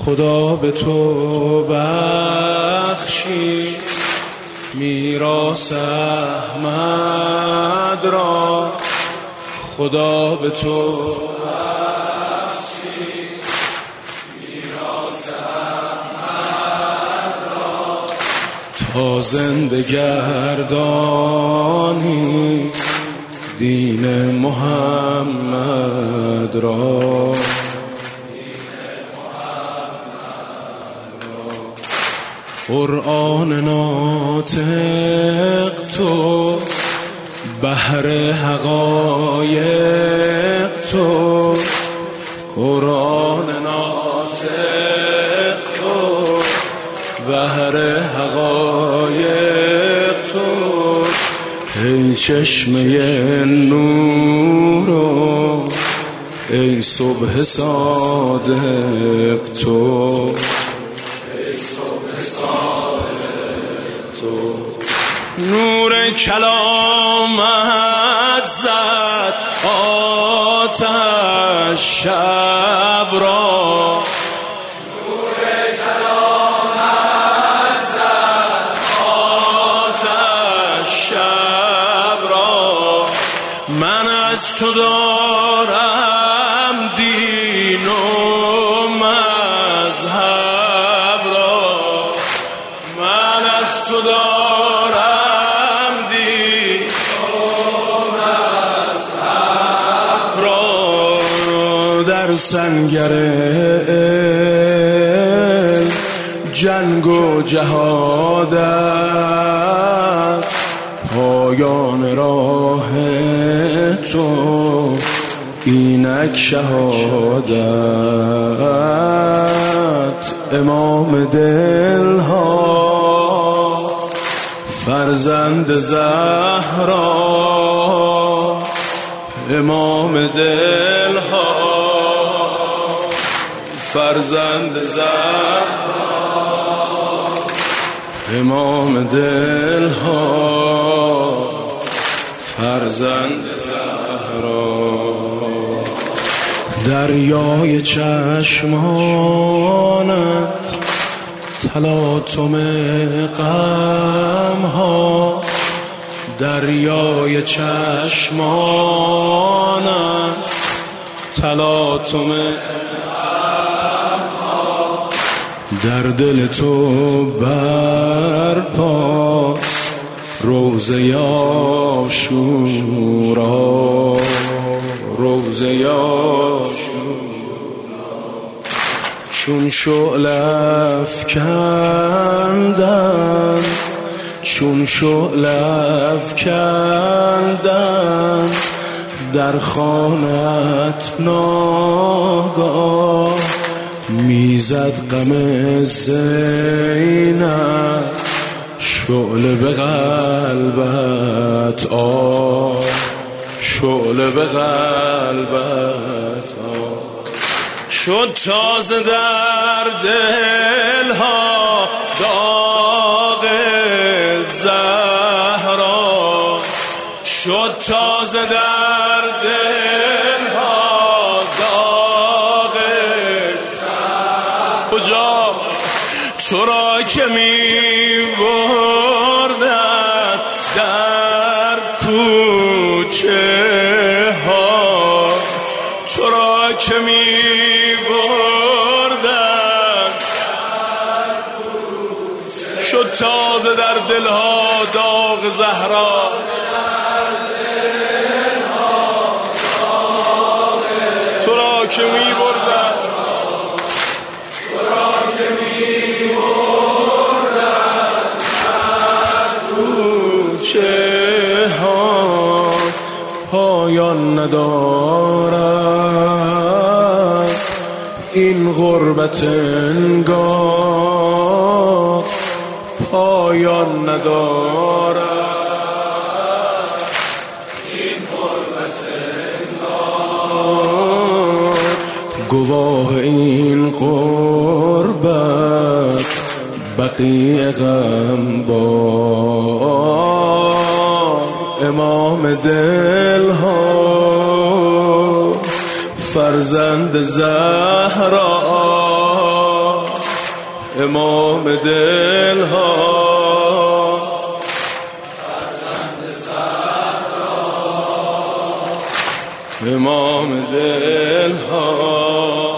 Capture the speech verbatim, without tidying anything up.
خدا به تو بخشی میراث احمد را، خدا به تو بخشی میراث احمد را، تا زنده گردانی دین محمد را. قرآن ناطق تو، بحر حقایق تو، قرآن ناطق تو، بحر حقایق تو، ای چشمه نور و ای صبح صادق تو، نور کلامت زد آتش شب را، نور کلامت زد آتش شب را. من از تو دارم دین و مذهب را، من از تو دارم در سنگر جنگ و جهادت، پایان راه تو اینک شهادت. امام دلها فرزند زهرا، امام دلها فرزند زهرا، امام دلها فرزند زهرا. دریای چشمانت تلاطم غمها، دریای چشمانت تلاطم در دل تو برپاست روزه عاشورا، روزه عاشورا. چون شعله افکندن، چون شعله افکندن در خانت ناگاه، میزد غم زینب شعله به قلبت آه، شعله به قلبت آه. شد تازه در دلها داغ زهرا، شد تازه در دلها داغ زهرا. کجا تو را که می بردن در کوچه ها، تو را که می بردن در کوچه، شد تازه در دلها داغ زهرا، تو را که می بردن، تو را که می بردن در کوچه ها، پایان ندارد این غربت انگار، پایان ندارد این غربت انگار. گواه این غربت بقیع غمبار، امام دلها فرزند زهرا، امام دل ها، امام دل ها.